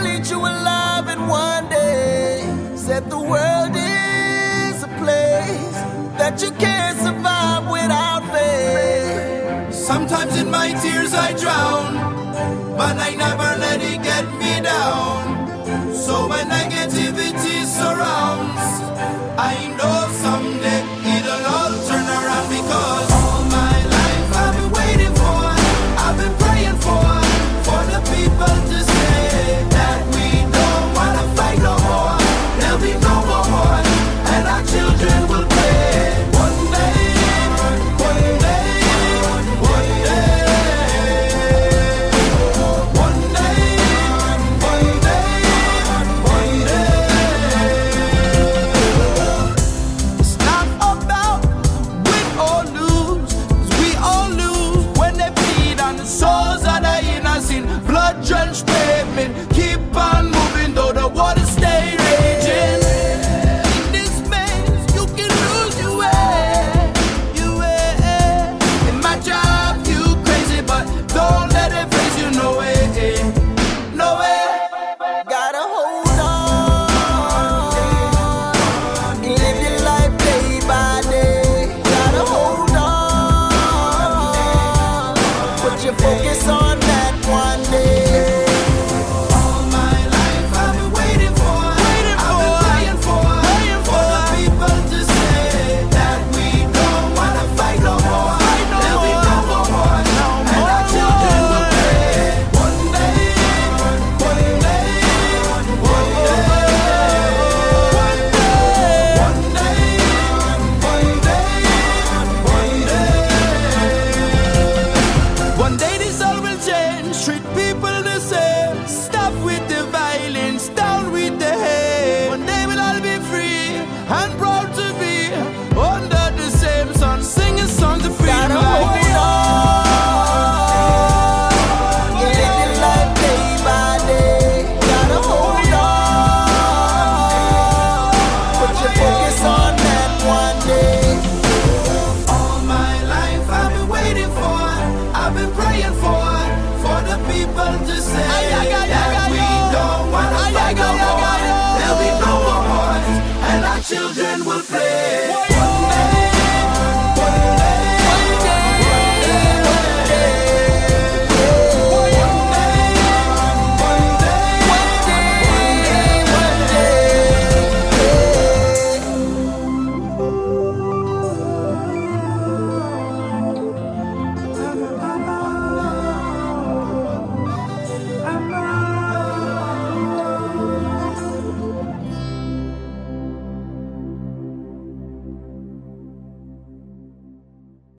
eat you alive, and one day said the world is a place that you can't survive without faith. Sometimes in my tears I drown, but I never let it get me down. So when negativity surrounds, I know someday it'll all turn around, because all my life I've been waiting for, I've been praying for the people to say that we don't wanna fight no more. There'll be no more war, and our children will play. One day, one day, one day, one day, one day, one day. It's not about win or lose, 'cause we all lose when they bleed on the souls of the innocent. Blood-drenched pavement, keep on moving though the water stay raging. In this maze, you can lose your way, your way. It might drive you crazy, but don't let it face you, no way, no way. Gotta hold on and live your life day by day. Gotta hold on, put your focus on that one day. All my life I've been waiting for, I've been praying for the people to say that we don't wanna fight no more. There'll be no more war, and our children will pray. One day, one day, one day, one day, one day, one day. One day this all will change, treat people the same. Stop with the violence, down with the hate. One day we'll all be free and proud to be under the same sun, singing songs of freedom. Gotta hold on, you live your life day by day. Gotta hold on, put your focus on that one day. All my life I've been waiting for, I've been praying for the people to say that we don't wanna fight no more. There'll be no more wars, and our children will play.